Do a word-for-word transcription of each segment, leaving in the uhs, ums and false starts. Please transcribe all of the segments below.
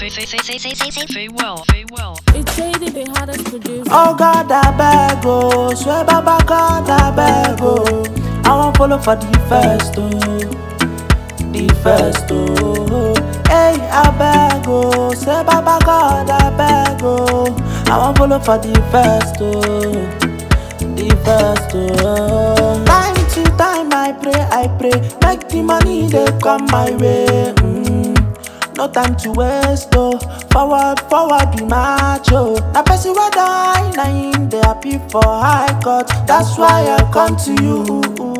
Free will, free will. It's shady, the hardest producer. Oh God, I beg, oh, swear Baba God, I beg, oh. I won't follow for the first, oh, the first, oh. Hey, I beg, oh, swear Baba God, I beg, oh. I won't follow for the first, oh, the first, oh. Time to time, I pray, I pray, make the money they come my way. Mm. No time to waste, oh. Forward, forward, be macho. Na person wey die, na him dey happy for high court. That's why I come to you.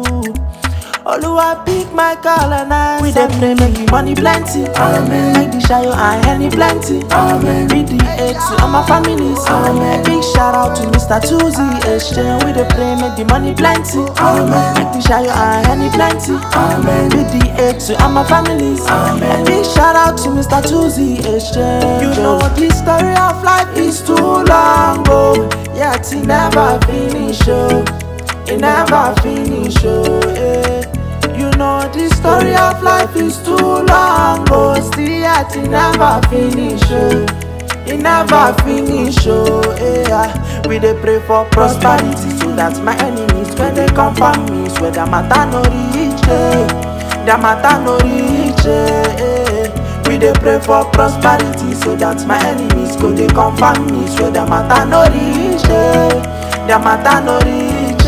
Oluwa pick my call and I we dey pray make the money plenty. Amen. Make the shayo and henny plenty. Amen. Be the aid to all my families. Amen. Big shout out to Mister Tuzi Exchange. We dey pray make the money plenty. Amen. Make the shayo and henny plenty. Amen. Be the aid to all my families. Amen. Big shout out to Mister Tuzi Exchange. You know the story of life is too long, oh, yet it never finish, oh. It never finish, oh, eh. You know the story of life is too long, oh, still yet it never finish, oh. It never finish, oh, eh. We dey pray for prosperity so that my enemies when they come for me, swear their matter no reach, eh. Their matter no reach, eh. We dey pray for prosperity so that my enemies go they come for me, swear their matter no reach, eh. Their matter no reach,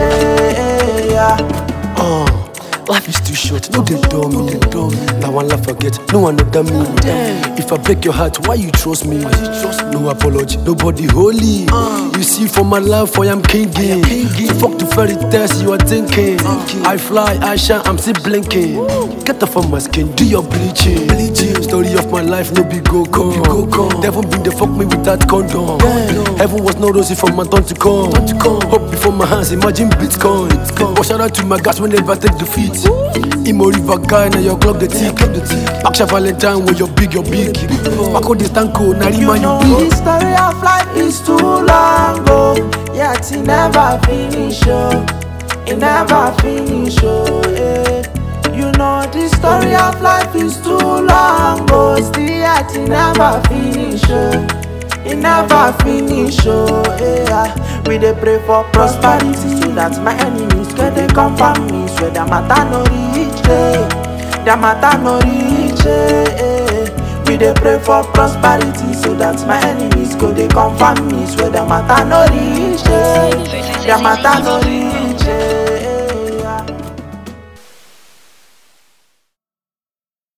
eh, yeah. Uh, life is too short, no they dumb me, they dumb me. Now one laugh forget, no one other me. Damn. If I break your heart, why you trust me? Why you trust me? No apology, nobody holy. Uh, you see for my life, I am king. Fuck the fairy tales you are thinking. thinking. I fly, I shine, I'm still blinking. Woo. Get off of my skin, do your bleaching. bleaching. Story of my life, no be go come. Go come. Devil been the fuck me with that condom. Damn. Heaven was no rosy for my turn to come. Turn to come. Hope before my hands, imagine Bitcoin. Bitcoin. But shout out to my guys when they never take defeat. Imo river guy, now your clock the tick. Aksha Valentine, when you're big, you're big. Paco de Stanko, Narima, you know big. The story of life is too long, oh, yet it never finish, oh. It never finish, oh, eh. You know the story of life is too long, oh, still yet it never finish, oh. It never finish, oh, eh. We dey pray for prosperity so that my enemies when they come for me, swear their matter no reach, eh. Their matter no reach, eh. We dey pray for prosperity so that my enemies go they come for me, swear their matter no reach, eh. Their matter no reach.